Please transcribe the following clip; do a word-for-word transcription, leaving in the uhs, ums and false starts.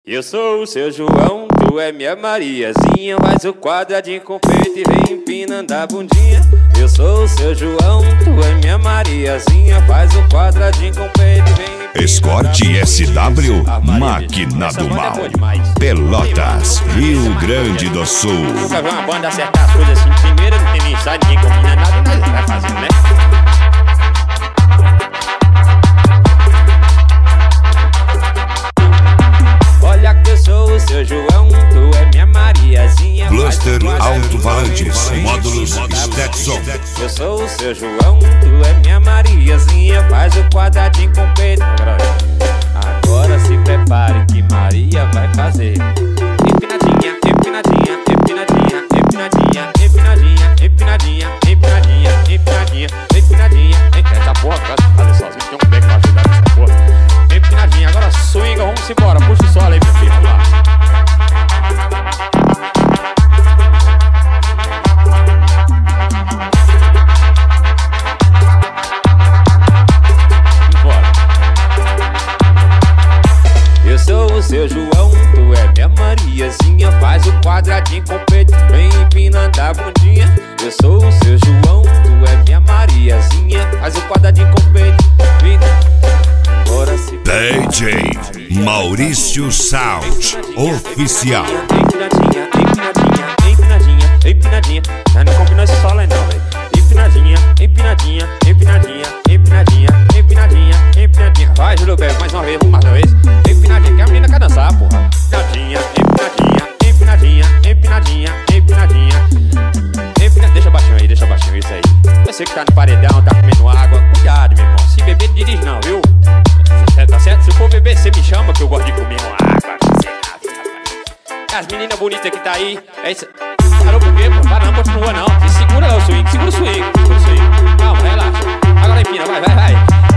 Eu sou o seu João, tu é minha Mariazinha. Faz o quadradinho com peito e vem empinando a bundinha. Eu sou o seu João, tu é minha Mariazinha. Faz o quadradinho com peito e vem empinando. Escorte S W, Máquina do Mal, Pelotas, Rio Grande do Sul. Nunca vi uma banda acertar as coisas assim. Primeiro não tem nem ensaio, ninguém combina nada, nós vai fazendo, né? Seu João, tu é minha Mariazinha. Bluster Alto-Falantes, módulos Stetson. Eu sou o seu João, tu é minha Mariazinha. Faz o quadradinho com peito. Agora se prepare que Maria vai fazer empinadinha, empinadinha, empinadinha, empinadinha, empinadinha, empinadinha, empinadinha, empinadinha, empinadinha. Essa porra, fazer sozinho, tem um pé pra ajudar nessa porra. Empinadinha, agora swinga, vamos embora. Puxa o solo aí, meu filho, vamos lá. Eu sou o seu João, tu é minha Mariazinha. Faz o quadradinho com o peito, vem empinando a bundinha. Eu sou o seu João, tu é minha Mariazinha. Faz o quadradinho com o peito, vem. Agora se D J Maurício Sound Oficial. Empinadinha, empinadinha, empinadinha, empinadinha. Já não combinou esse solo aí não, velho. Empinadinha, empinadinha, empinadinha, empinadinha, empinadinha, empinadinha. Vai, Júlio Bebe, mais uma vez, vamos mais uma vez. Empinadinha, que a menina quer dançar, porra. Empinadinha, empinadinha, empinadinha, empinadinha, empinadinha. Empinadinha, deixa baixinho aí, deixa baixinho, isso aí. Você que tá no paredão, tá comendo água, cuidado, meu irmão. Se beber, não dirige não, viu? Tá certo? Se for beber, você me chama que eu gosto de comer uma água. As meninas bonitas que tá aí, é isso. Parou por quê, pô? Para não, continua não. Se segura o swing, segura o swing, segura o swing. Calma, relaxa. Agora empina, vai, vai, vai.